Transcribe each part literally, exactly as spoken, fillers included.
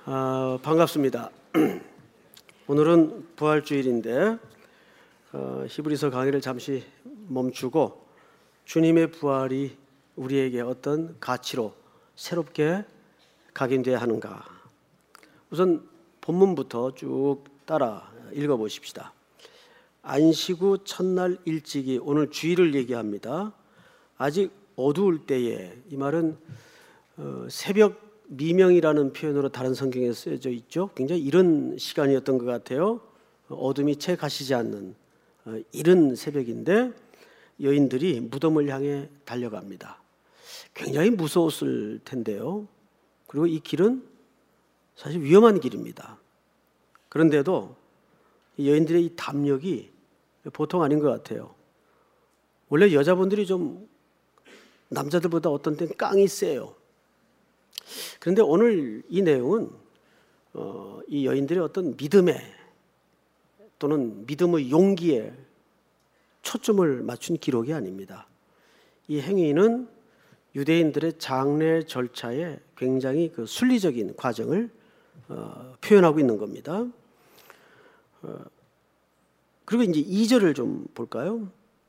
아, 반갑습니다. 오늘은 부활주일인데 어, 히브리서 강의를 잠시 멈추고 주님의 부활이 우리에게 어떤 가치로 새롭게 각인되어야 하는가. 우선 본문부터 쭉 따라 읽어보십시다. 안식 후 첫날 일찍이, 오늘 주일을 얘기합니다. 아직 어두울 때에, 이 말은 어, 새벽 미명이라는 표현으로 다른 성경에 쓰여져 있죠. 굉장히 이른 시간이었던 것 같아요. 어둠이 채 가시지 않는 어, 이른 새벽인데 여인들이 무덤을 향해 달려갑니다. 굉장히 무서웠을 텐데요. 그리고 이 길은 사실 위험한 길입니다. 그런데도 이 여인들의 이 담력이 보통 아닌 것 같아요. 원래 여자분들이 좀 남자들보다 어떤 때는 깡이 세요. 그런데 오늘 이 내용은 어, 이 여인들의 어떤 믿음에 또는 믿음의 용기에 초점을 맞춘 기록이 아닙니다. 이 행위는 유대인들의 장례 절차에 굉장히 그 순리적인 과정을 어, 표현하고 있는 겁니다. 어, 그리고 이제 이 절을 좀 볼까요?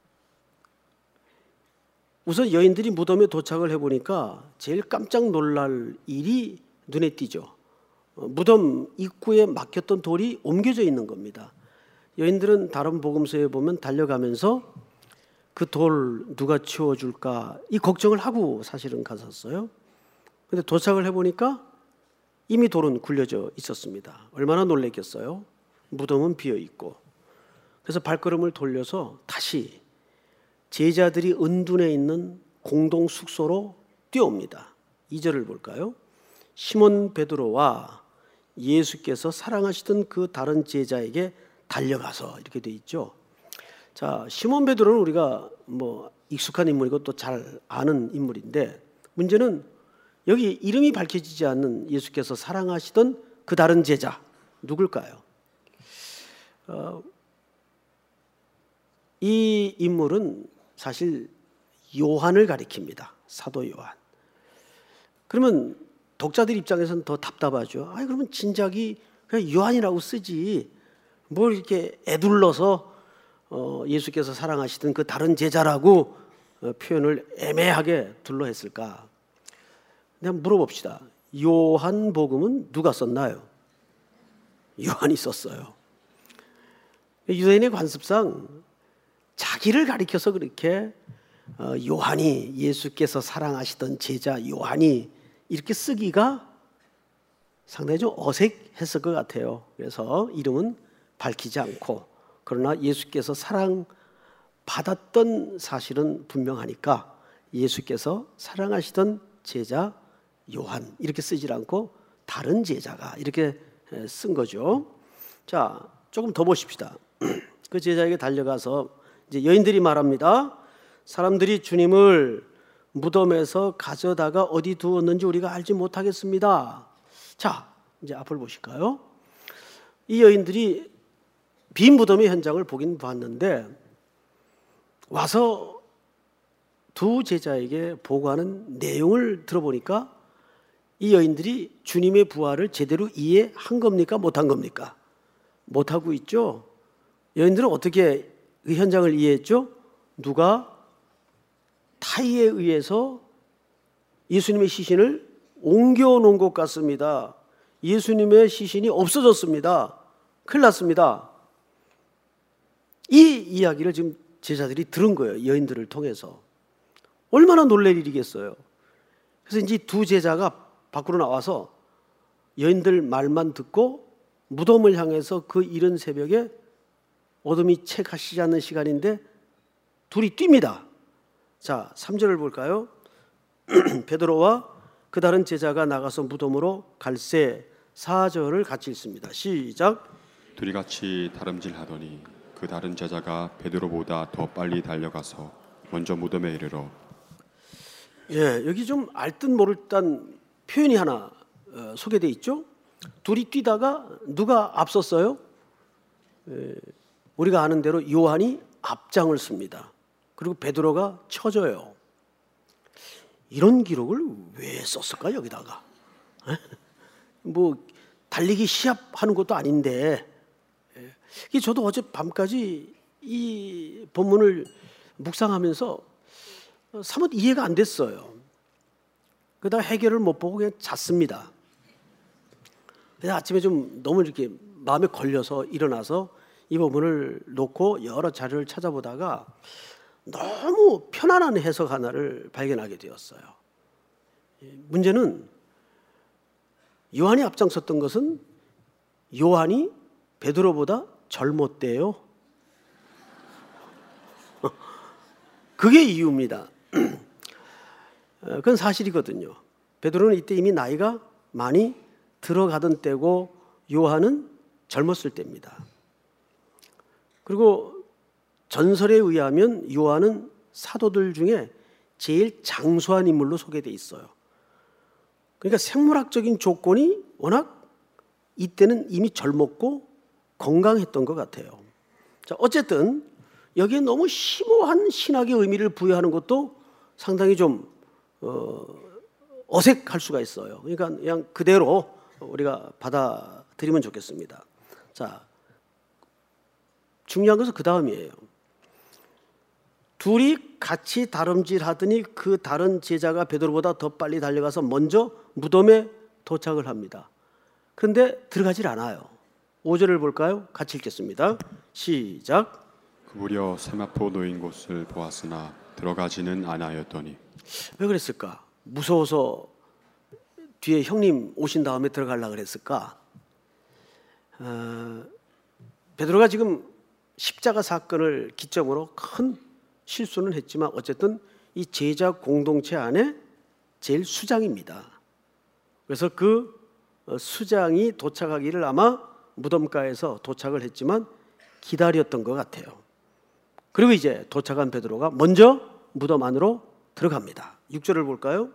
우선 여인들이 무덤에 도착을 해보니까 제일 깜짝 놀랄 일이 눈에 띄죠. 어, 무덤 입구에 막혔던 돌이 옮겨져 있는 겁니다. 여인들은 다른 복음서에 보면 달려가면서 그 돌 누가 치워줄까 이 걱정을 하고 사실은 갔었어요. 그런데 도착을 해보니까 이미 돌은 굴려져 있었습니다. 얼마나 놀랬겠어요. 무덤은 비어있고. 그래서 발걸음을 돌려서 다시 제자들이 은둔해 있는 공동 숙소로 뛰어옵니다. 이 절을 볼까요? 시몬 베드로와 예수께서 사랑하시던 그 다른 제자에게 달려가서, 이렇게 돼 있죠. 자, 시몬 베드로는 우리가 뭐 익숙한 인물이고 또 잘 아는 인물인데, 문제는 여기 이름이 밝혀지지 않는 예수께서 사랑하시던 그 다른 제자 누굴까요? 어, 이 인물은 사실 요한을 가리킵니다. 사도 요한. 그러면 독자들 입장에서는 더 답답하죠. 아, 그러면 진작이 그냥 요한이라고 쓰지 뭘 이렇게 애둘러서 어, 예수께서 사랑하시던 그 다른 제자라고 어, 표현을 애매하게 둘러 했을까? 그냥 물어봅시다. 요한복음은 누가 썼나요? 요한이 썼어요. 유대인의 관습상 자기를 가리켜서 그렇게 어, 요한이, 예수께서 사랑하시던 제자 요한이 이렇게 쓰기가 상당히 좀 어색했을 것 같아요. 그래서 이름은 밝히지 않고, 그러나 예수께서 사랑받았던 사실은 분명하니까 예수께서 사랑하시던 제자 요한 이렇게 쓰지 않고 다른 제자가 이렇게 쓴 거죠. 자, 조금 더 보십시다. 그 제자에게 달려가서 이제 여인들이 말합니다. 사람들이 주님을 무덤에서 가져다가 어디 두었는지 우리가 알지 못하겠습니다. 자, 이제 앞을 보실까요? 이 여인들이 빈 무덤의 현장을 보긴 봤는데 와서 두 제자에게 보고하는 내용을 들어보니까 이 여인들이 주님의 부활을 제대로 이해한 겁니까? 못한 겁니까? 못하고 있죠. 여인들은 어떻게 그 현장을 이해했죠? 누가 타이에 의해서 예수님의 시신을 옮겨놓은 것 같습니다. 예수님의 시신이 없어졌습니다. 큰일 났습니다. 이 이야기를 지금 제자들이 들은 거예요. 여인들을 통해서. 얼마나 놀랄 일이겠어요. 그래서 이제 두 제자가 밖으로 나와서 여인들 말만 듣고 무덤을 향해서 그 이른 새벽에 어둠이 채 가시지 않는 시간인데 둘이 뜁니다. 자, 삼 절을 볼까요? 베드로와 그 다른 제자가 나가서 무덤으로 갈새. 사 절을 같이 읽습니다. 시작. 둘이 같이 다름질하더니 그 다른 제자가 베드로보다 더 빨리 달려가서 먼저 무덤에 이르러. 예, 여기 좀 알 듯 모를 듯한 표현이 하나 어, 소개되어 있죠. 둘이 뛰다가 누가 앞섰어요? 예, 우리가 아는 대로 요한이 앞장을 씁니다. 그리고 베드로가 쳐져요. 이런 기록을 왜 썼을까 여기다가? 뭐 달리기 시합하는 것도 아닌데, 예. 저도 어제 밤까지 이 본문을 묵상하면서 사뭇 이해가 안 됐어요. 그러다가 해결을 못 보고 그냥 잤습니다. 그래서 아침에 좀 너무 이렇게 마음에 걸려서 일어나서 이 본문을 놓고 여러 자료를 찾아보다가 너무 편안한 해석 하나를 발견하게 되었어요. 문제는 요한이 앞장섰던 것은 요한이 베드로보다 젊었대요. 그게 이유입니다. 그건 사실이거든요. 베드로는 이때 이미 나이가 많이 들어가던 때고 요한은 젊었을 때입니다. 그리고 전설에 의하면 요한은 사도들 중에 제일 장수한 인물로 소개되어 있어요. 그러니까 생물학적인 조건이 워낙 이때는 이미 젊었고 건강했던 것 같아요. 자, 어쨌든 여기에 너무 심오한 신학의 의미를 부여하는 것도 상당히 좀 어, 어색할 수가 있어요. 그러니까 그냥 그대로 우리가 받아들이면 좋겠습니다. 자, 중요한 것은 그 다음이에요. 둘이 같이 다름질하더니 그 다른 제자가 베드로보다 더 빨리 달려가서 먼저 무덤에 도착을 합니다. 그런데 들어가질 않아요. 오 절을 볼까요? 같이 읽겠습니다. 시작. 그 무려 세마포 놓인 곳을 보았으나 들어가지는 않았더니. 왜 그랬을까? 무서워서 뒤에 형님 오신 다음에 들어가려고 그랬을까? 어, 베드로가 지금 십자가 사건을 기점으로 큰 실수는 했지만 어쨌든 이 제자 공동체 안에 제일 수장입니다. 그래서 그 수장이 도착하기를 아마 무덤가에서 도착을 했지만 기다렸던 것 같아요. 그리고 이제 도착한 베드로가 먼저 무덤 안으로 들어갑니다. 육 절을 볼까요?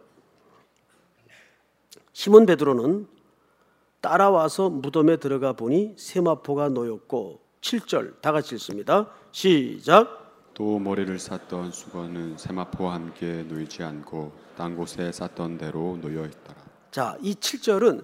시몬 베드로는 따라와서 무덤에 들어가 보니 세마포가 놓였고, 칠 절 다 같이 읽습니다. 시작. 또 머리를 쌌던 수건은 세마포와 함께 놓이지 않고 딴 곳에 쌌던 대로 놓여 있더라. 자, 이 칠 절은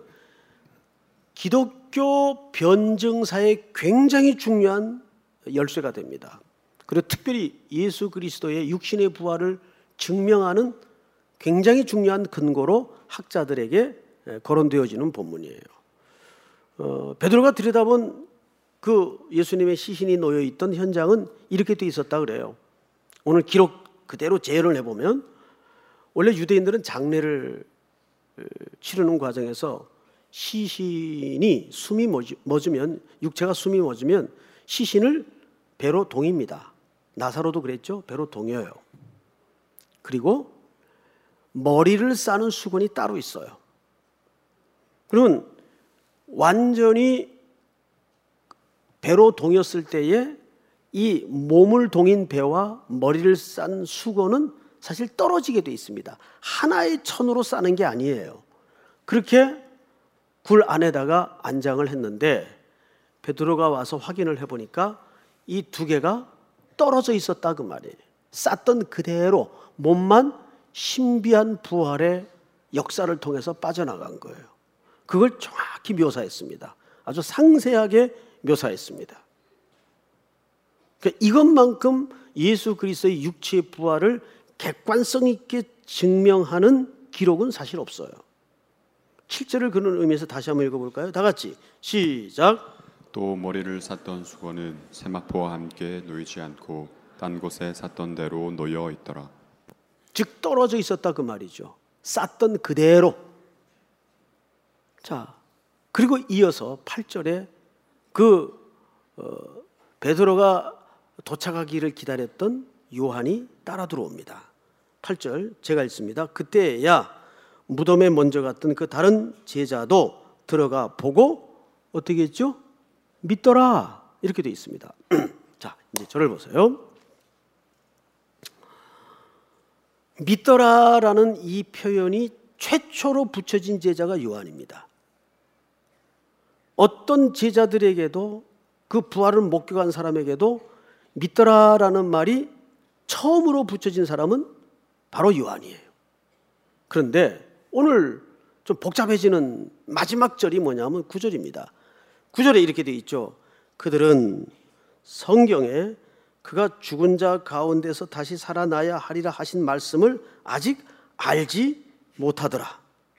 기독교 변증사에 굉장히 중요한 열쇠가 됩니다. 그리고 특별히 예수 그리스도의 육신의 부활을 증명하는 굉장히 중요한 근거로 학자들에게 거론되어지는 본문이에요. 어, 베드로가 들여다본 그 예수님의 시신이 놓여 있던 현장은 이렇게 돼 있었다 그래요. 오늘 기록 그대로 재현을 해보면 원래 유대인들은 장례를 치르는 과정에서 시신이 숨이 멎으면, 육체가 숨이 멎으면 시신을 배로 동입니다. 나사로도 그랬죠. 배로 동여요. 그리고 머리를 싸는 수건이 따로 있어요. 그러면 완전히 배로 동였을 때에 이 몸을 동인 배와 머리를 싼 수건은 사실 떨어지게 돼 있습니다. 하나의 천으로 싸는 게 아니에요. 그렇게 굴 안에다가 안장을 했는데 베드로가 와서 확인을 해보니까 이 두 개가 떨어져 있었다 그 말이에요. 쌌던 그대로 몸만 신비한 부활의 역사를 통해서 빠져나간 거예요. 그걸 정확히 묘사했습니다. 아주 상세하게 묘사했습니다. 그러니까 이것만큼 예수 그리스도의 육체의 부활을 객관성 있게 증명하는 기록은 사실 없어요. 칠 절을 그런 의미에서 다시 한번 읽어볼까요? 다 같이 시작. 또 머리를 쌌던 수건은 세마포와 함께 놓이지 않고 딴 곳에 쌌던 대로 놓여 있더라. 즉 떨어져 있었다 그 말이죠. 쌌던 그대로. 자, 그리고 이어서 팔 절에 그 어, 베드로가 도착하기를 기다렸던 요한이 따라 들어옵니다. 팔 절 제가 읽습니다. 그때야 무덤에 먼저 갔던 그 다른 제자도 들어가 보고 어떻게 했죠? 믿더라. 이렇게 되어 있습니다. 자, 이제 저를 보세요. 믿더라라는 이 표현이 최초로 붙여진 제자가 요한입니다. 어떤 제자들에게도 그 부활을 목격한 사람에게도 믿더라라는 말이 처음으로 붙여진 사람은 바로 요한이에요. 그런데 오늘 좀 복잡해지는 마지막 절이 뭐냐면 구 절입니다. 구 절에 이렇게 되어 있죠. 그들은 성경에 그가 죽은 자 가운데서 다시 살아나야 하리라 하신 말씀을 아직 알지 못하더라.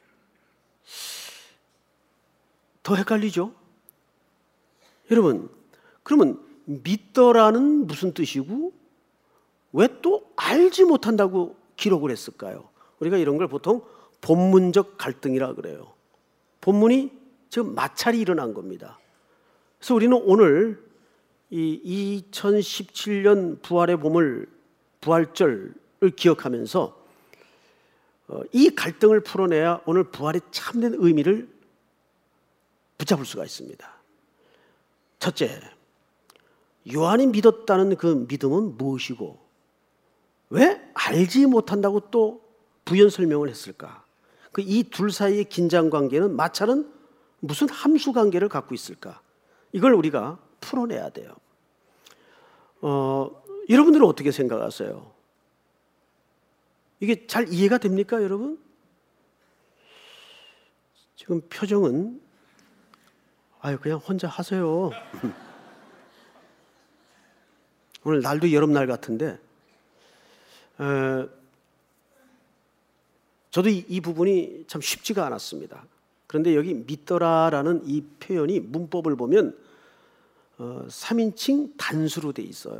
더 헷갈리죠? 여러분, 그러면 믿더라는 무슨 뜻이고 왜 또 알지 못한다고 기록을 했을까요? 우리가 이런 걸 보통 본문적 갈등이라 그래요. 본문이 지금 마찰이 일어난 겁니다. 그래서 우리는 오늘 이 이천십칠 년 부활의 봄을 부활절을 기억하면서 이 갈등을 풀어내야 오늘 부활의 참된 의미를 붙잡을 수가 있습니다. 첫째, 요한이 믿었다는 그 믿음은 무엇이고 왜 알지 못한다고 또 부연 설명을 했을까? 그 이 둘 사이의 긴장 관계는 마찰은 무슨 함수 관계를 갖고 있을까? 이걸 우리가 풀어내야 돼요. 어, 여러분들은 어떻게 생각하세요? 이게 잘 이해가 됩니까, 여러분? 지금 표정은 아유 그냥 혼자 하세요. 오늘 날도 여름날 같은데 에, 저도 이, 이 부분이 참 쉽지가 않았습니다. 그런데 여기 믿더라라는 이 표현이 문법을 보면 어, 삼 인칭 단수로 돼 있어요.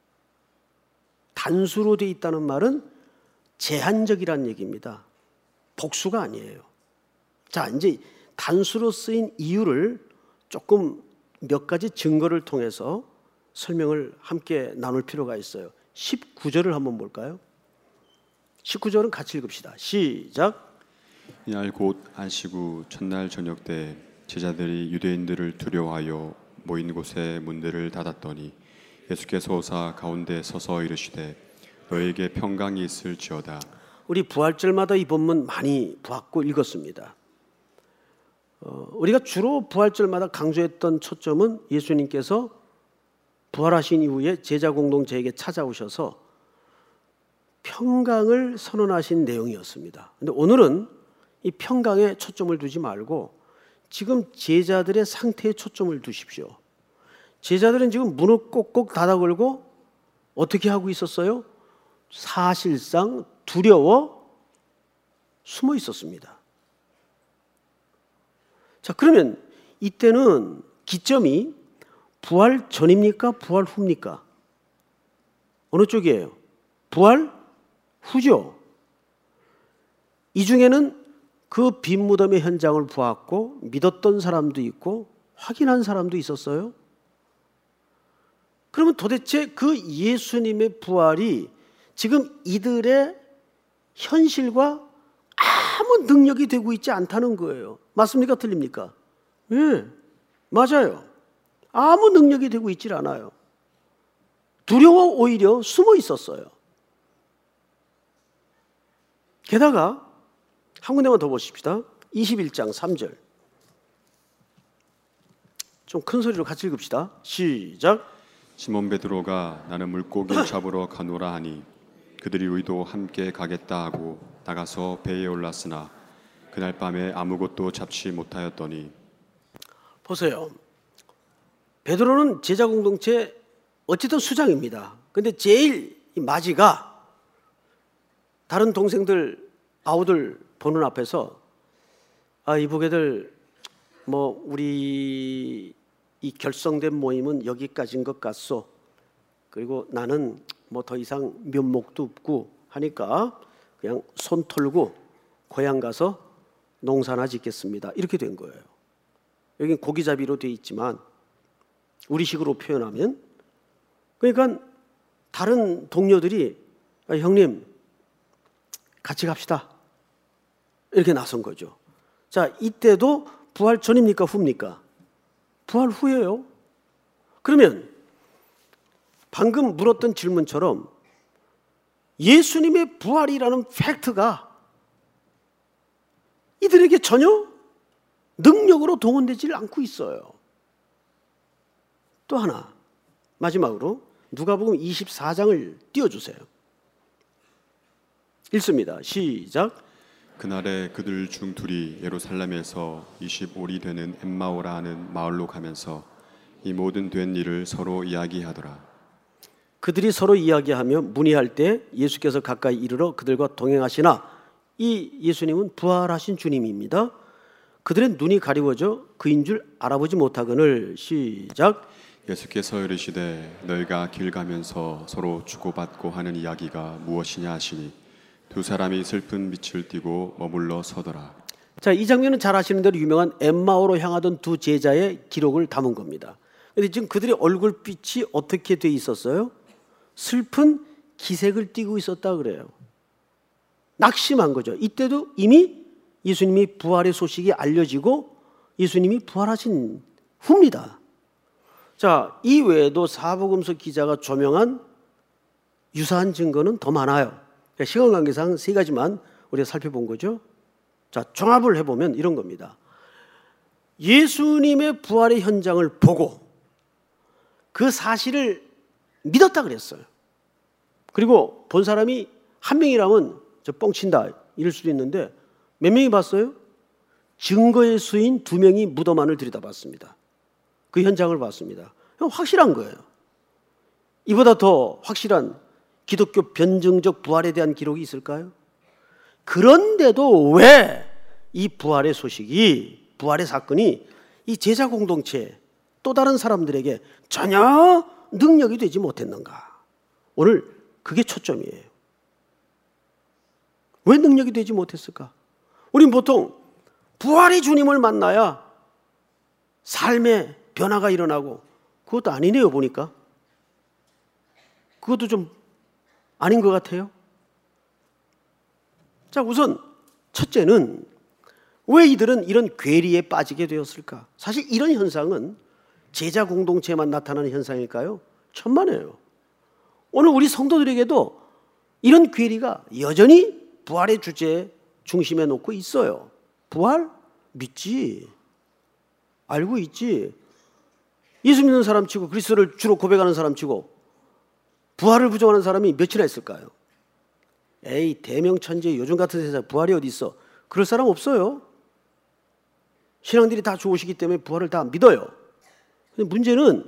단수로 돼 있다는 말은 제한적이라는 얘기입니다. 복수가 아니에요. 자, 이제 단수로 쓰인 이유를 조금 몇 가지 증거를 통해서 설명을 함께 나눌 필요가 있어요. 십구 절을 한번 볼까요? 십구 절은 같이 읽읍시다. 시작. 이날 곧 안식 후 첫날 저녁 때 제자들이 유대인들을 두려워하여 모인 곳에 문들을 닫았더니 예수께서 오사 가운데 서서 이르시되 너에게 평강이 있을지어다. 우리 부활절마다 이 본문 많이 봤고 읽었습니다. 어, 우리가 주로 부활절마다 강조했던 초점은 예수님께서 부활하신 이후에 제자 공동체에게 찾아오셔서 평강을 선언하신 내용이었습니다. 그런데 오늘은 이 평강에 초점을 두지 말고 지금 제자들의 상태에 초점을 두십시오. 제자들은 지금 문을 꼭꼭 닫아 걸고 어떻게 하고 있었어요? 사실상 두려워 숨어 있었습니다. 자, 그러면 이때는 기점이 부활 전입니까? 부활 후입니까? 어느 쪽이에요? 부활 후죠. 이 중에는 그 빈 무덤의 현장을 보았고 믿었던 사람도 있고 확인한 사람도 있었어요. 그러면 도대체 그 예수님의 부활이 지금 이들의 현실과 아무 능력이 되고 있지 않다는 거예요. 맞습니까? 틀립니까? 예, 맞아요. 아무 능력이 되고 있질 않아요. 두려워 오히려 숨어 있었어요. 게다가 한 군데만 더 보십시다. 이십일 장 삼 절. 좀 큰 소리로 같이 읽읍시다. 시작. 시몬 베드로가 나는 물고기를 잡으러 가노라 하니 그들이 우리도 함께 가겠다 하고 나가서 배에 올랐으나 그날 밤에 아무것도 잡지 못하였더니. 보세요. 베드로는 제자 공동체 어쨌든 수장입니다. 그런데 제일 이 마지가 다른 동생들 아우들 보는 앞에서 아, 이보게들 뭐 우리 이 결성된 모임은 여기까지인 것 같소. 그리고 나는 뭐 더 이상 면목도 없고 하니까 그냥 손 털고 고향 가서 농사나 짓겠습니다. 이렇게 된 거예요. 여긴 고기잡이로 돼 있지만 우리식으로 표현하면 그러니까 다른 동료들이 아, 형님 같이 갑시다. 이렇게 나선 거죠. 자, 이때도 부활 전입니까? 후입니까? 부활 후예요. 그러면 방금 물었던 질문처럼 예수님의 부활이라는 팩트가 이들에게 전혀 능력으로 동원되지 않고 있어요. 또 하나, 마지막으로 누가복음 이십사 장을 띄워주세요. 읽습니다. 시작. 그날에 그들 중 둘이 예루살렘에서 이십오리 되는 엠마오라 하는 마을로 가면서 이 모든 된 일을 서로 이야기하더라. 그들이 서로 이야기하며 문의할 때 예수께서 가까이 이르러 그들과 동행하시나 이 예수님은 부활하신 주님입니다. 그들의 눈이 가리워져 그인 줄 알아보지 못하거늘. 시작. 예수께서 이르시되 너희가 길 가면서 서로 주고받고 하는 이야기가 무엇이냐 하시니 두 사람이 슬픈 빛을 띠고 머물러 서더라. 자, 이 장면은 잘 아시는 대로 유명한 엠마오로 향하던 두 제자의 기록을 담은 겁니다. 그런데 지금 그들의 얼굴빛이 어떻게 돼 있었어요? 슬픈 기색을 띠고 있었다 그래요. 낙심한 거죠. 이때도 이미 예수님이 부활의 소식이 알려지고 예수님이 부활하신 후입니다. 자, 이 외에도 사복음서 기자가 조명한 유사한 증거는 더 많아요. 시간 관계상 세 가지만 우리가 살펴본 거죠. 자, 종합을 해보면 이런 겁니다. 예수님의 부활의 현장을 보고 그 사실을 믿었다 그랬어요. 그리고 본 사람이 한 명이라면 저 뻥친다 이럴 수도 있는데 몇 명이 봤어요? 증거의 수인 두 명이 무덤 안을 들여다봤습니다. 그 현장을 봤습니다. 확실한 거예요. 이보다 더 확실한 기독교 변증적 부활에 대한 기록이 있을까요? 그런데도 왜 이 부활의 소식이, 부활의 사건이 이 제자 공동체 또 다른 사람들에게 전혀 능력이 되지 못했는가? 오늘 그게 초점이에요. 왜 능력이 되지 못했을까? 우린 보통 부활의 주님을 만나야 삶의 변화가 일어나고, 그것도 아니네요 보니까. 그것도 좀 아닌 것 같아요. 자, 우선 첫째는 왜 이들은 이런 괴리에 빠지게 되었을까? 사실 이런 현상은 제자 공동체에만 나타나는 현상일까요? 천만에요. 오늘 우리 성도들에게도 이런 괴리가 여전히 부활의 주제 중심에 놓고 있어요. 부활? 믿지. 알고 있지. 예수 믿는 사람 치고 그리스도를 주로 고백하는 사람 치고 부활을 부정하는 사람이 몇이나 있을까요? 에이, 대명천재 요즘 같은 세상에 부활이 어디 있어? 그럴 사람 없어요. 신앙들이 다 좋으시기 때문에 부활을 다 믿어요. 근데 문제는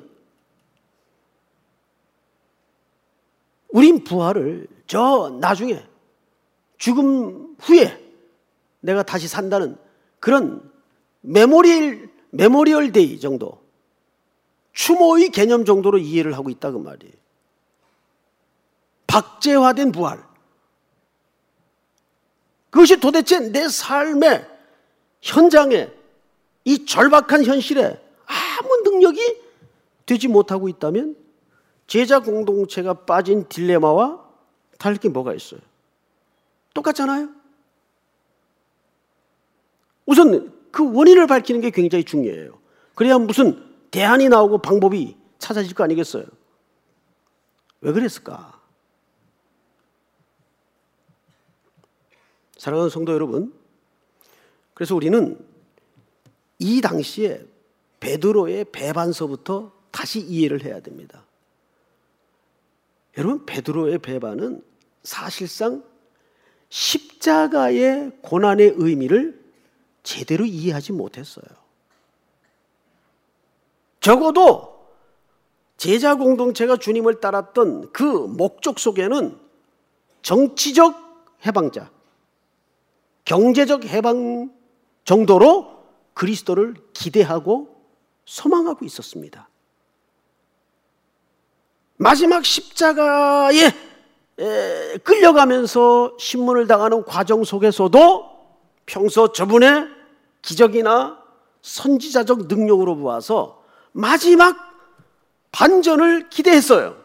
우린 부활을 저 나중에 죽음 후에 내가 다시 산다는 그런 메모리얼, 메모리얼 데이 정도, 추모의 개념 정도로 이해를 하고 있다 그 말이에요. 박제화된 부활. 그것이 도대체 내 삶의 현장에, 이 절박한 현실에 아무 능력이 되지 못하고 있다면 제자 공동체가 빠진 딜레마와 다를 게 뭐가 있어요? 똑같잖아요? 우선 그 원인을 밝히는 게 굉장히 중요해요. 그래야 무슨 대안이 나오고 방법이 찾아질 거 아니겠어요? 왜 그랬을까? 사랑하는 성도 여러분, 그래서 우리는 이 당시에 베드로의 배반서부터 다시 이해를 해야 됩니다. 여러분, 베드로의 배반은 사실상 십자가의 고난의 의미를 제대로 이해하지 못했어요. 적어도 제자 공동체가 주님을 따랐던 그 목적 속에는 정치적 해방자, 경제적 해방 정도로 그리스도를 기대하고 소망하고 있었습니다. 마지막 십자가에 끌려가면서 신문을 당하는 과정 속에서도 평소 저분의 기적이나 선지자적 능력으로 보아서 마지막 반전을 기대했어요.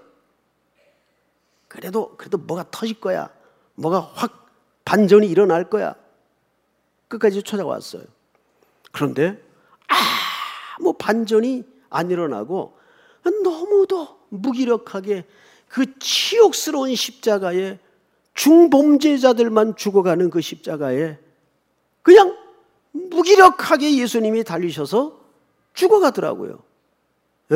그래도 그래도 뭐가 터질 거야. 뭐가 확 반전이 일어날 거야. 끝까지 찾아왔어요. 그런데 아무 반전이 안 일어나고 너무도 무기력하게 그 치욕스러운 십자가에 중범죄자들만 죽어가는 그 십자가에 그냥 무기력하게 예수님이 달리셔서 죽어가더라고요. 에?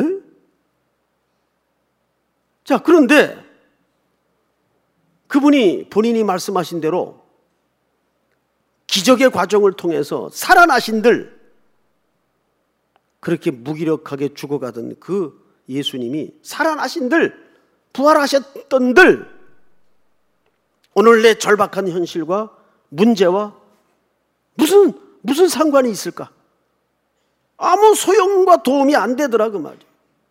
자, 그런데 그분이 본인이 말씀하신 대로 기적의 과정을 통해서 살아나신들, 그렇게 무기력하게 죽어가던 그 예수님이 살아나신들, 부활하셨던들, 오늘 내 절박한 현실과 문제와 무슨 무슨 상관이 있을까? 아무 소용과 도움이 안 되더라 그 말이에요.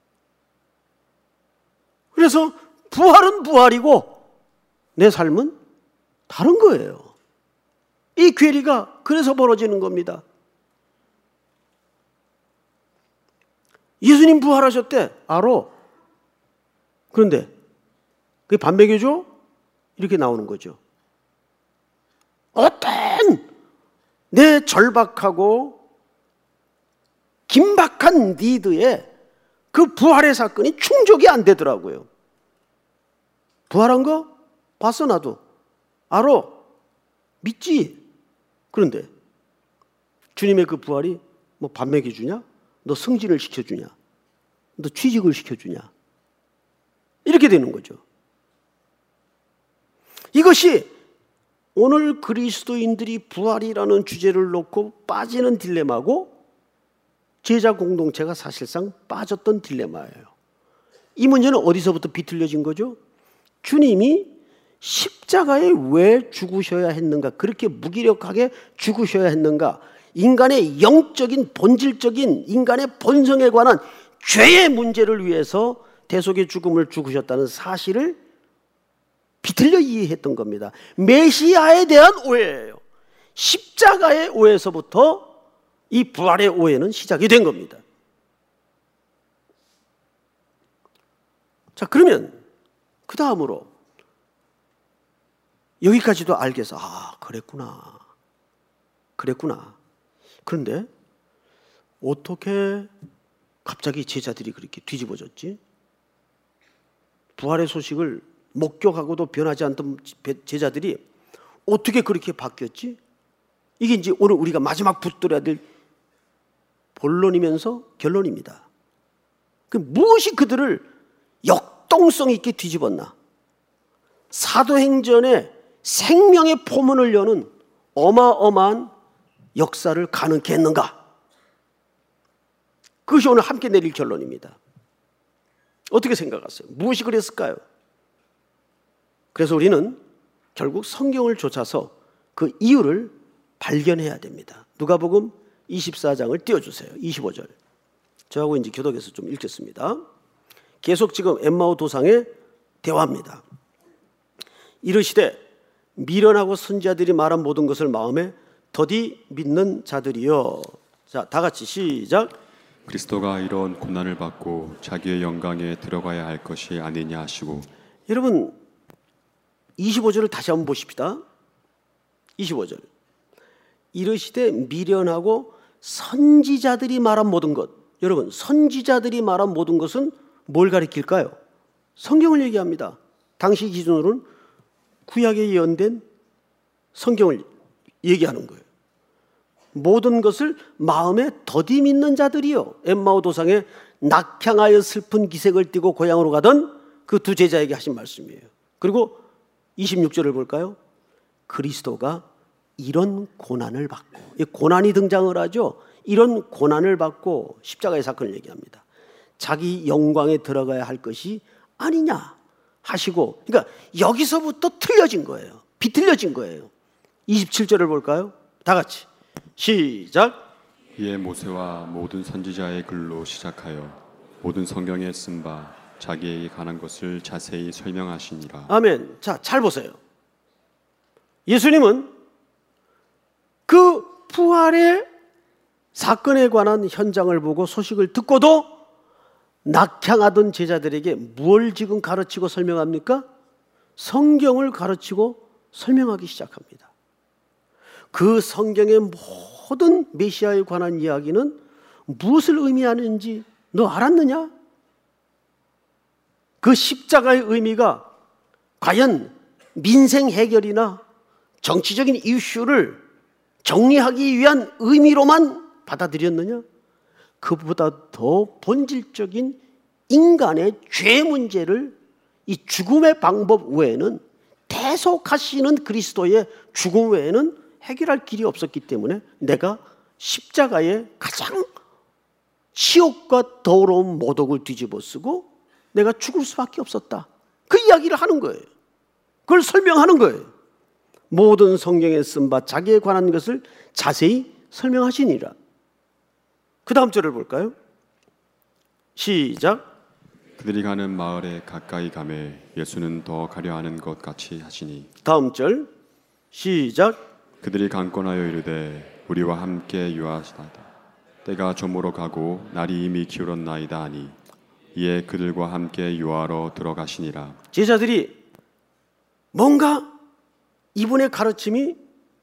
그래서 부활은 부활이고 내 삶은 다른 거예요. 이 괴리가 그래서 벌어지는 겁니다. 예수님 부활하셨대, 알아. 그런데 그게 밥 먹여줘? 이렇게 나오는 거죠. 어떤 내 절박하고 긴박한 니드에 그 부활의 사건이 충족이 안 되더라고요. 부활한 거 봤어, 나도 알아, 믿지. 그런데 주님의 그 부활이 뭐 밥 먹여주냐? 너 승진을 시켜주냐? 너 취직을 시켜주냐? 이렇게 되는 거죠. 이것이 오늘 그리스도인들이 부활이라는 주제를 놓고 빠지는 딜레마고 제자 공동체가 사실상 빠졌던 딜레마예요. 이 문제는 어디서부터 비틀려진 거죠? 주님이 십자가에 왜 죽으셔야 했는가? 그렇게 무기력하게 죽으셔야 했는가? 인간의 영적인 본질적인 인간의 본성에 관한 죄의 문제를 위해서 대속의 죽음을 죽으셨다는 사실을 비틀려 이해했던 겁니다. 메시아에 대한 오해예요. 십자가의 오해에서부터 이 부활의 오해는 시작이 된 겁니다. 자, 그러면 그 다음으로 여기까지도 알게 해서 아, 그랬구나. 그랬구나. 그런데 어떻게 갑자기 제자들이 그렇게 뒤집어졌지? 부활의 소식을 목격하고도 변하지 않던 제자들이 어떻게 그렇게 바뀌었지? 이게 이제 오늘 우리가 마지막 붙들어야 될 본론이면서 결론입니다. 그 무엇이 그들을 역동성 있게 뒤집었나? 사도행전에 생명의 포문을 여는 어마어마한 역사를 가능케 했는가? 그것이 오늘 함께 내릴 결론입니다. 어떻게 생각하세요? 무엇이 그랬을까요? 그래서 우리는 결국 성경을 쫓아서 그 이유를 발견해야 됩니다. 누가복음 이십사 장을 띄워주세요. 이십오 절. 저하고 이제 교독에서 좀 읽겠습니다. 계속 지금 엠마오 도상의 대화입니다. 이르시되 미련하고 선지자들이 말한 모든 것을 마음에 더디 믿는 자들이여. 자, 다 같이 시작. 그리스도가 이런 고난을 받고 자기의 영광에 들어가야 할 것이 아니냐 하시고. 여러분 이십오 절을 다시 한번 보십시다. 이십오 절. 이르시되 미련하고 선지자들이 말한 모든 것. 여러분 선지자들이 말한 모든 것은 뭘 가리킬까요? 성경을 얘기합니다. 당시 기준으로는 구약에 예언된 성경을 얘기하는 거예요. 모든 것을 마음에 더디 믿는 자들이요. 엠마오 도상에 낙향하여 슬픈 기색을 띠고 고향으로 가던 그 두 제자에게 하신 말씀이에요. 그리고 이십육 절을 볼까요? 그리스도가 이런 고난을 받고, 이 고난이 등장을 하죠. 이런 고난을 받고 십자가의 사건을 얘기합니다. 자기 영광에 들어가야 할 것이 아니냐 하시고, 그러니까 여기서부터 틀려진 거예요. 비틀려진 거예요. 이십칠 절을 볼까요? 다 같이 시작. 이에 모세와 모든 선지자의 글로 시작하여 모든 성경에 쓴 바 자기에게 관한 것을 자세히 설명하시니라. 아멘. 자, 잘 보세요. 예수님은 그 부활의 사건에 관한 현장을 보고 소식을 듣고도 낙향하던 제자들에게 뭘 지금 가르치고 설명합니까? 성경을 가르치고 설명하기 시작합니다. 그 성경의 모든 메시아에 관한 이야기는 무엇을 의미하는지 너 알았느냐? 그 십자가의 의미가 과연 민생 해결이나 정치적인 이슈를 정리하기 위한 의미로만 받아들였느냐? 그보다 더 본질적인 인간의 죄 문제를 이 죽음의 방법 외에는, 대속하시는 그리스도의 죽음 외에는 해결할 길이 없었기 때문에 내가 십자가에 가장 치욕과 더러운 모독을 뒤집어 쓰고 내가 죽을 수밖에 없었다. 그 이야기를 하는 거예요. 그걸 설명하는 거예요. 모든 성경에 쓴 바 자기에 관한 것을 자세히 설명하시니라. 그 다음 절을 볼까요? 시작. 그들이 가는 마을에 가까이 가매 예수는 더 가려 하는 것 같이 하시니. 다음 절 시작. 그들이 강권하여 이르되 우리와 함께 유하시나이다. 때가 저물어 가고 날이 이미 기울었나이다 하니 이에 그들과 함께 유하러 들어가시니라. 제자들이 뭔가 이분의 가르침이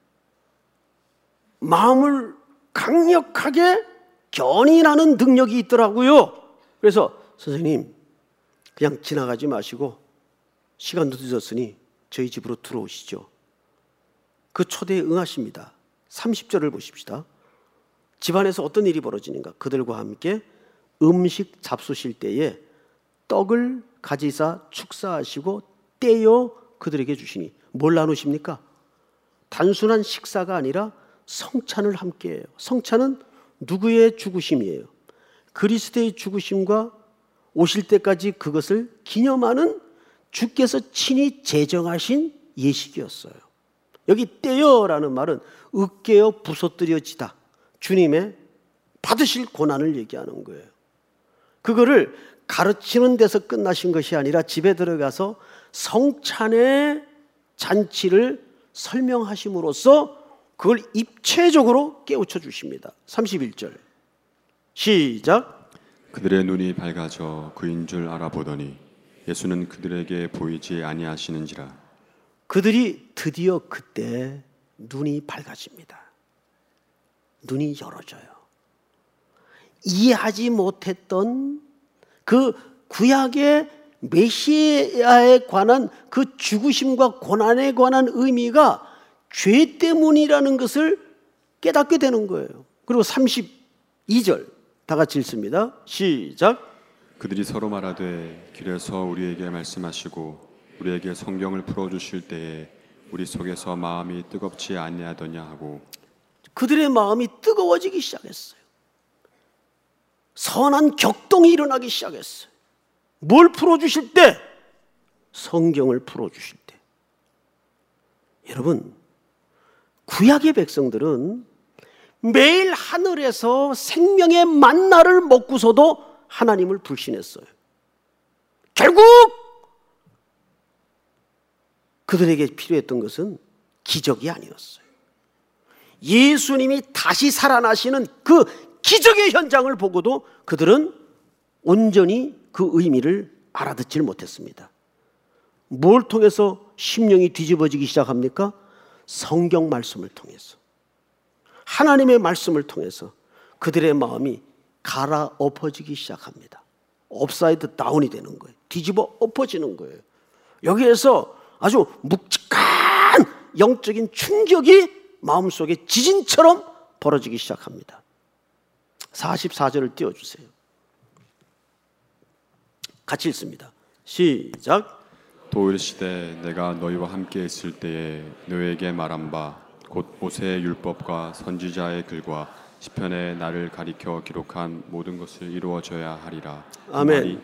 마음을 강력하게 견인하는 능력이 있더라고요. 그래서 선생님 그냥 지나가지 마시고 시간도 늦었으니 저희 집으로 들어오시죠. 그 초대에 응하십니다. 삼십 절을 보십시다. 집안에서 어떤 일이 벌어지는가? 그들과 함께 음식 잡수실 때에 떡을 가지사 축사하시고 떼어 그들에게 주시니. 뭘 나누십니까? 단순한 식사가 아니라 성찬을 함께 해요. 성찬은 누구의 죽으심이에요? 그리스도의 죽으심과 오실 때까지 그것을 기념하는 주께서 친히 제정하신 예식이었어요. 여기 떼어라는 말은 으깨어 부서뜨려지다. 주님의 받으실 고난을 얘기하는 거예요. 그거를 가르치는 데서 끝나신 것이 아니라 집에 들어가서 성찬의 잔치를 설명하심으로써 그걸 입체적으로 깨우쳐 주십니다. 삼십일 절 시작. 그들의 눈이 밝아져 그인 줄 알아보더니 예수는 그들에게 보이지 아니하시는지라. 그들이 드디어 그때 눈이 밝아집니다. 눈이 열어져요. 이해하지 못했던 그 구약의 메시아에 관한 그 죽으심과 고난에 관한 의미가 죄 때문이라는 것을 깨닫게 되는 거예요. 그리고 삼십이 절 다 같이 읽습니다. 시작. 그들이 서로 말하되 길에서 우리에게 말씀하시고 우리에게 성경을 풀어주실 때에 우리 속에서 마음이 뜨겁지 아니하더냐 하고. 그들의 마음이 뜨거워지기 시작했어요. 선한 격동이 일어나기 시작했어요. 뭘 풀어주실 때? 성경을 풀어주실 때. 여러분, 구약의 백성들은 매일 하늘에서 생명의 만나를 먹고서도 하나님을 불신했어요. 결국 그들에게 필요했던 것은 기적이 아니었어요. 예수님이 다시 살아나시는 그 기적의 현장을 보고도 그들은 온전히 그 의미를 알아듣질 못했습니다. 뭘 통해서 심령이 뒤집어지기 시작합니까? 성경 말씀을 통해서, 하나님의 말씀을 통해서 그들의 마음이 갈아엎어지기 시작합니다. 업사이드 다운이 되는 거예요. 뒤집어 엎어지는 거예요. 여기에서 아주 묵직한 영적인 충격이 마음속에 지진처럼 벌어지기 시작합니다. 사십사 절을 띄워주세요. 같이 읽습니다. 시작. 또 이르시되 내가 너희와 함께 있을 때에 너희에게 말한 바 곧 모세의 율법과 선지자의 글과 시편에 나를 가리켜 기록한 모든 것을 이루어져야 하리라. 아멘.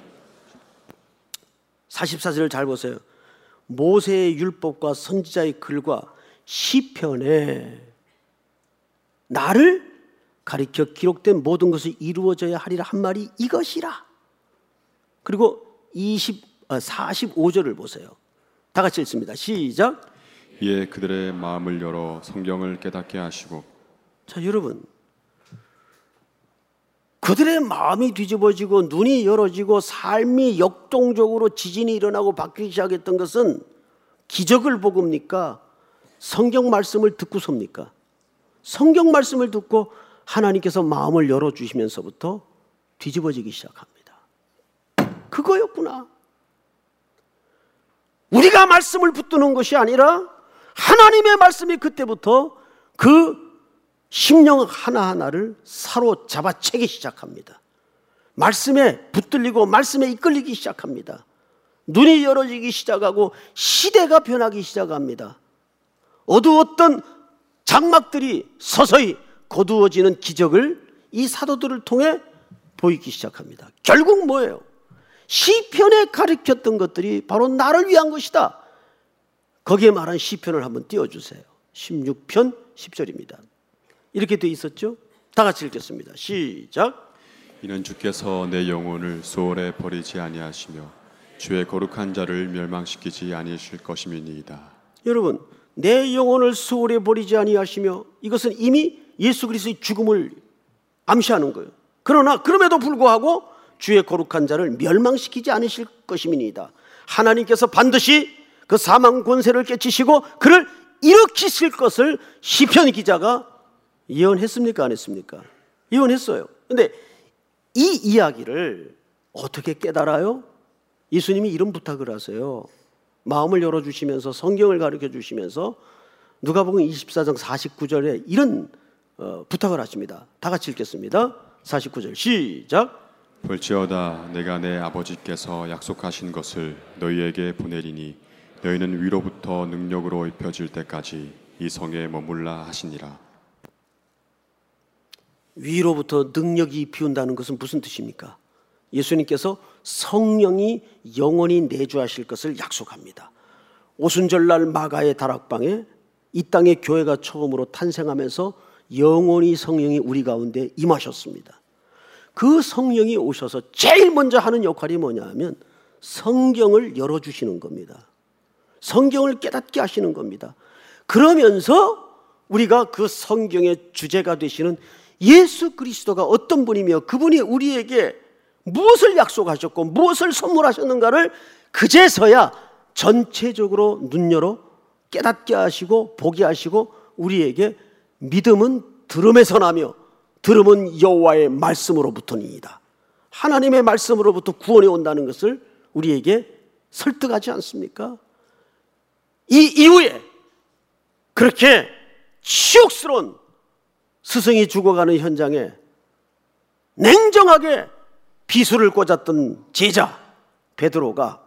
사십사 절을 잘 보세요. 모세의 율법과 선지자의 글과 시편에 나를 가리켜 기록된 모든 것이 이루어져야 하리라 한 말이 이것이라. 그리고 이십, 사십오 절을 보세요. 다 같이 읽습니다. 시작. 이에 그들의 마음을 열어 성경을 깨닫게 하시고. 자, 여러분, 그들의 마음이 뒤집어지고 눈이 열어지고 삶이 역동적으로 지진이 일어나고 바뀌기 시작했던 것은 기적을 보고입니까? 성경 말씀을 듣고섭니까? 성경 말씀을 듣고 하나님께서 마음을 열어주시면서부터 뒤집어지기 시작합니다. 그거였구나. 우리가 말씀을 붙드는 것이 아니라 하나님의 말씀이 그때부터 그 심령 하나하나를 사로잡아채기 시작합니다. 말씀에 붙들리고 말씀에 이끌리기 시작합니다. 눈이 열어지기 시작하고 시대가 변하기 시작합니다. 어두웠던 장막들이 서서히 거두어지는 기적을 이 사도들을 통해 보이기 시작합니다. 결국 뭐예요? 시편에 가르쳤던 것들이 바로 나를 위한 것이다. 거기에 말한 시편을 한번 띄워주세요. 십육 편 십 절입니다. 이렇게 돼 있었죠? 다 같이 읽겠습니다. 시작. 이는 주께서 내 영혼을 수월에 버리지 아니하시며 주의 거룩한 자를 멸망시키지 아니하실 것임이니이다. 여러분, 내 영혼을 수월에 버리지 아니하시며, 이것은 이미 예수 그리스도의 죽음을 암시하는 거예요. 그러나 그럼에도 불구하고 주의 거룩한 자를 멸망시키지 않으실 것임이니이다. 하나님께서 반드시 그 사망 권세를 깨치시고 그를 일으키실 것을 시편 기자가 예언했습니까? 안 했습니까? 예언했어요. 그런데 이 이야기를 어떻게 깨달아요? 예수님이 이런 부탁을 하세요. 마음을 열어주시면서 성경을 가르쳐 주시면서 누가복음 이십사 장 사십구 절에 이런 어, 부탁을 하십니다. 다 같이 읽겠습니다. 사십구 절 시작. 볼지어다 내가 내 아버지께서 약속하신 것을 너희에게 보내리니 너희는 위로부터 능력으로 입혀질 때까지 이 성에 머물라 하시니라. 위로부터 능력이 비운다는 것은 무슨 뜻입니까? 예수님께서 성령이 영원히 내주하실 것을 약속합니다. 오순절날 마가의 다락방에 이 땅의 교회가 처음으로 탄생하면서 영원히 성령이 우리 가운데 임하셨습니다. 그 성령이 오셔서 제일 먼저 하는 역할이 뭐냐 하면 성경을 열어주시는 겁니다. 성경을 깨닫게 하시는 겁니다. 그러면서 우리가 그 성경의 주제가 되시는 예수 그리스도가 어떤 분이며 그분이 우리에게 무엇을 약속하셨고 무엇을 선물하셨는가를 그제서야 전체적으로 눈 열어 깨닫게 하시고 보게 하시고 우리에게 믿음은 들음에서 나며 들음은 여호와의 말씀으로부터니이다. 하나님의 말씀으로부터 구원이 온다는 것을 우리에게 설득하지 않습니까? 이 이후에 그렇게 치욕스러운 스승이 죽어가는 현장에 냉정하게 비수를 꽂았던 제자 베드로가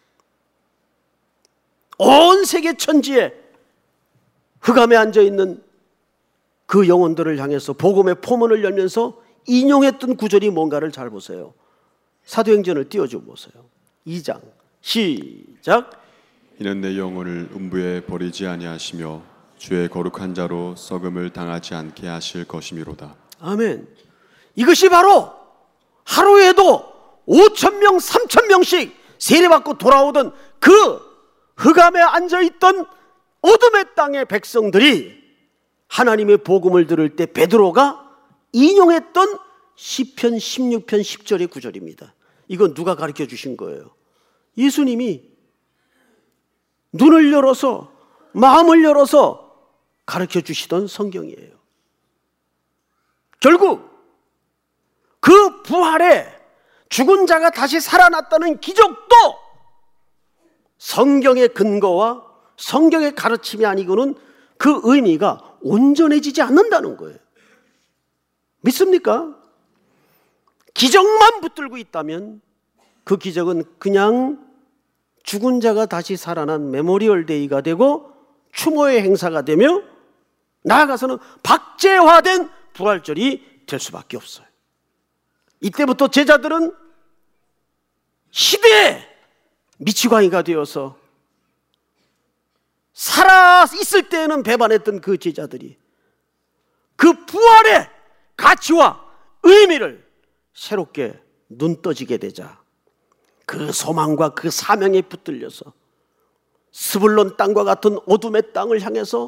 온 세계 천지에 흑암에 앉아있는 그 영혼들을 향해서 복음의 포문을 열면서 인용했던 구절이 뭔가를 잘 보세요. 사도행전을 띄워줘 보세요. 이 장 시작. 이는 내 영혼을 음부에 버리지 아니하시며 주의 거룩한 자로 썩음을 당하지 않게 하실 것이미로다. 아멘. 이것이 바로 하루에도 오천 명, 삼천 명씩 세례받고 돌아오던 그 흑암에 앉아있던 어둠의 땅의 백성들이 하나님의 복음을 들을 때 베드로가 인용했던 시편 십육 편 십 절의 구절입니다. 이건 누가 가르쳐 주신 거예요? 예수님이 눈을 열어서 마음을 열어서 가르쳐 주시던 성경이에요. 결국 그 부활에 죽은 자가 다시 살아났다는 기적도 성경의 근거와 성경의 가르침이 아니고는 그 의미가 온전해지지 않는다는 거예요. 믿습니까? 기적만 붙들고 있다면 그 기적은 그냥 죽은 자가 다시 살아난 메모리얼 데이가 되고 추모의 행사가 되며 나아가서는 박제화된 부활절이 될 수밖에 없어요. 이때부터 제자들은 시대의 미치광이가 되어서 살아있을 때에는 배반했던 그 제자들이 그 부활의 가치와 의미를 새롭게 눈떠지게 되자 그 소망과 그 사명에 붙들려서 스불론 땅과 같은 어둠의 땅을 향해서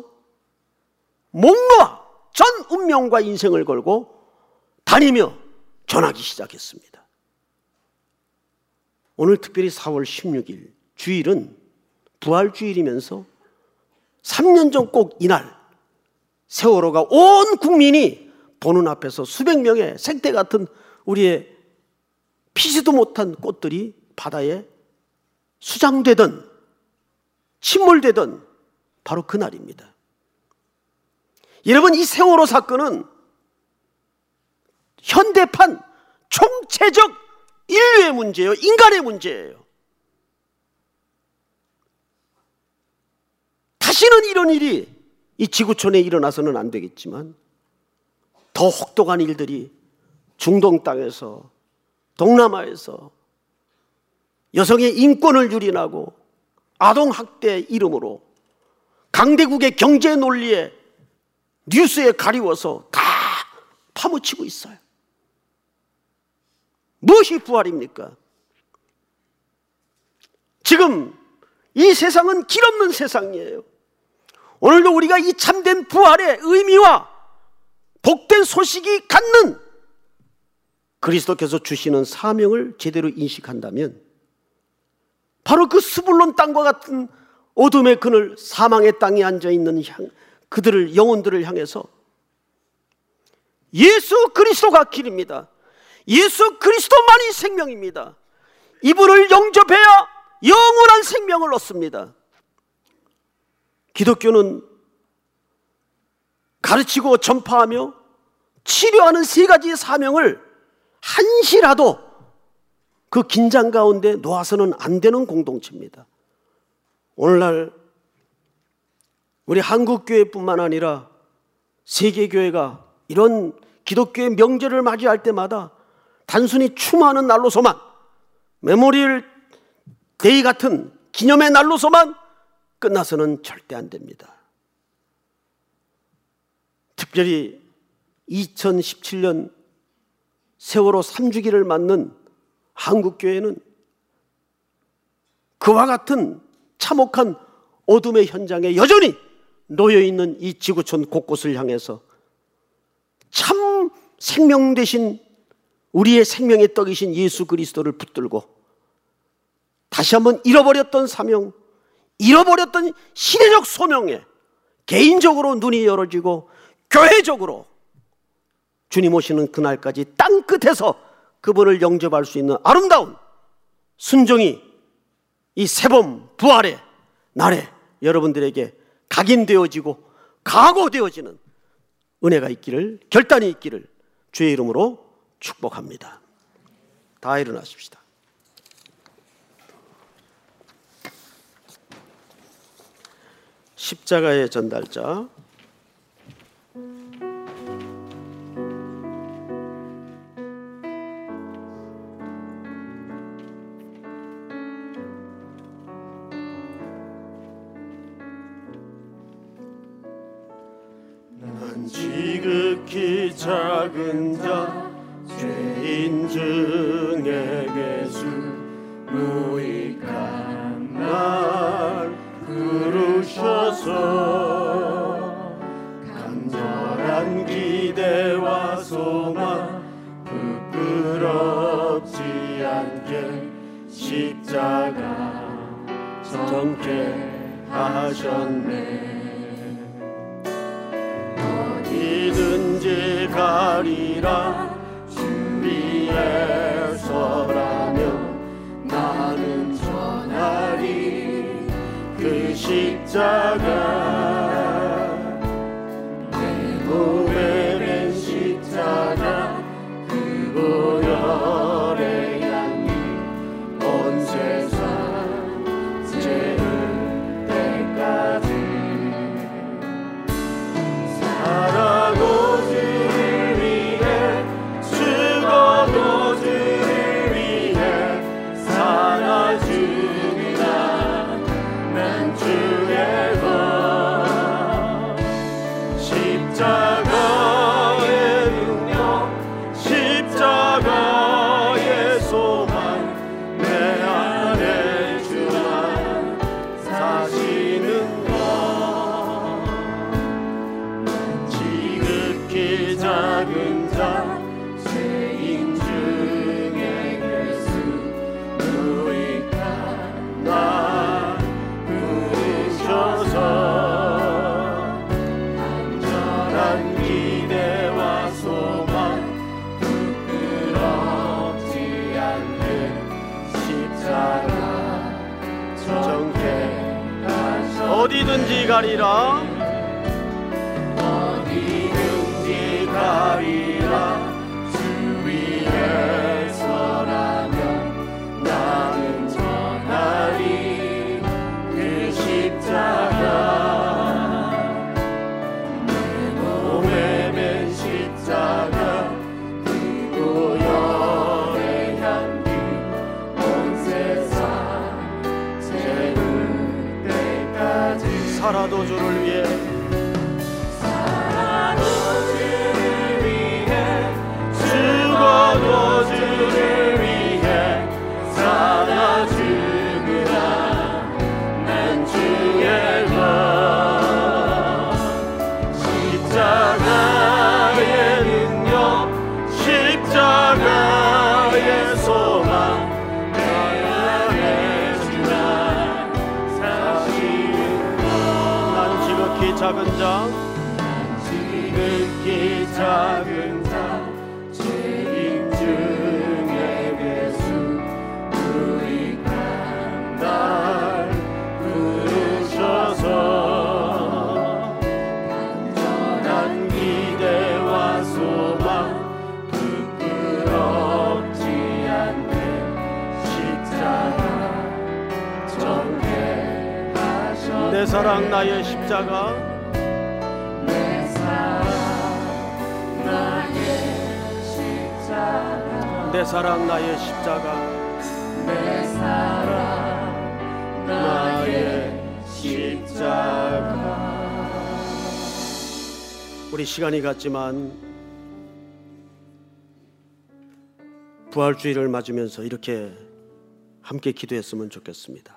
몸과 전 운명과 인생을 걸고 다니며 전하기 시작했습니다. 오늘 특별히 사월 십육일 주일은 부활주일이면서 삼 년 전 꼭 이날 세월호가 온 국민이 보는 앞에서 수백 명의 생태 같은 우리의 피지도 못한 꽃들이 바다에 수장되던 침몰되던 바로 그날입니다. 여러분, 이 세월호 사건은 현대판 총체적 인류의 문제예요. 인간의 문제예요. 다시는 이런 일이 이 지구촌에 일어나서는 안 되겠지만 더 혹독한 일들이 중동 땅에서, 동남아에서 여성의 인권을 유린하고 아동학대 이름으로 강대국의 경제 논리에 뉴스에 가리워서 다 파묻히고 있어요. 무엇이 부활입니까? 지금 이 세상은 길 없는 세상이에요. 오늘도 우리가 이 참된 부활의 의미와 복된 소식이 갖는 그리스도께서 주시는 사명을 제대로 인식한다면 바로 그 스불론 땅과 같은 어둠의 그늘, 사망의 땅에 앉아있는 향, 그들을, 영혼들을 향해서 예수 그리스도가 길입니다. 예수 그리스도만이 생명입니다. 이분을 영접해야 영원한 생명을 얻습니다. 기독교는 가르치고 전파하며 치료하는 세 가지의 사명을 한시라도 그 긴장 가운데 놓아서는 안 되는 공동체입니다. 오늘날 우리 한국교회뿐만 아니라 세계교회가 이런 기독교의 명절을 맞이할 때마다 단순히 추모하는 날로서만, 메모리얼 데이 같은 기념의 날로서만 끝나서는 절대 안 됩니다. 특별히 이천십칠 년 세월호 삼 주기를 맞는 한국교회는 그와 같은 참혹한 어둠의 현장에 여전히 놓여있는 이 지구촌 곳곳을 향해서 참 생명 되신 우리의 생명의 떡이신 예수 그리스도를 붙들고 다시 한번 잃어버렸던 사명, 잃어버렸던 시대적 소명에 개인적으로 눈이 열어지고 교회적으로 주님 오시는 그날까지 땅끝에서 그분을 영접할 수 있는 아름다운 순종이 이 새봄 부활의 날에 여러분들에게 각인되어지고 각오되어지는 은혜가 있기를, 결단이 있기를 주의 이름으로 축복합니다. 다 일어나십시다. 십자가의 전달자, 난 지극히 작은 자 죄인 중에 괴수 무익한 날 부르셔서 간절한 기대와 소망 부끄럽지 않게 십자가 정케 하셨네. 어디든지 가리라 주위에 서라면 나는 전하리 그 십자가 내 몸에 맨 십자가 그 보혈의 향기 온 세상 채울 때까지 살아도 주를 위해 죽어도 주를 위해 살아주리라. 난 주의 것 십자가의 능력 십자가의 소망 내 안에 주만 사시는 것. 난 지극히 작은 자 죄인 중에 괴수 무익한 나 부르셔서 간절한 기대와 소망 부끄럽지 않게 십자가 정케 하셨네. 어디든지 가리라 어디든지 가리라 주 위에 서라면 나는 전하리 그 십자가 작은 자 지극히 작은 자 죄인 중에 괴수 유익한 날 부르셔서 간절한 기대와 소망 부끄럽지 않게 십자가 전개하셨네. 내 사랑 나의 십자가 내 사랑 나의 십자가 내 사랑 나의 십자가 내 사랑 나의 십자가. 우리 시간이 갔지만 부활주의를 맞으면서 이렇게 함께 기도했으면 좋겠습니다.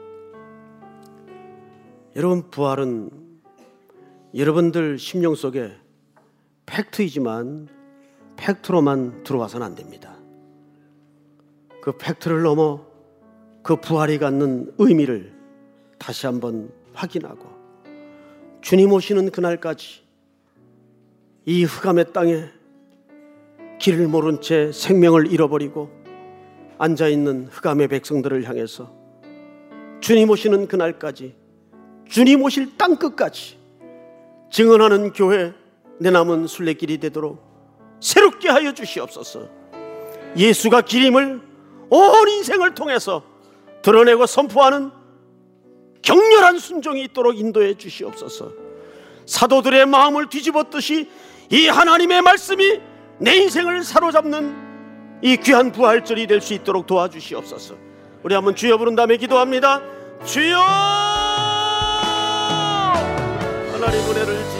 여러분, 부활은 여러분들 심령 속에 팩트이지만 팩트로만 들어와서는 안 됩니다. 그 팩트를 넘어 그 부활이 갖는 의미를 다시 한번 확인하고 주님 오시는 그날까지 이 흑암의 땅에 길을 모른 채 생명을 잃어버리고 앉아있는 흑암의 백성들을 향해서 주님 오시는 그날까지, 주님 오실 땅끝까지 증언하는 교회, 내 남은 순례길이 되도록 새롭게 하여 주시옵소서. 예수가 길임을 온 인생을 통해서 드러내고 선포하는 격렬한 순종이 있도록 인도해 주시옵소서. 사도들의 마음을 뒤집었듯이 이 하나님의 말씀이 내 인생을 사로잡는 이 귀한 부활절이 될 수 있도록 도와주시옵소서. 우리 한번 주여 부른 다음에 기도합니다. 주여, 하나님 은혜를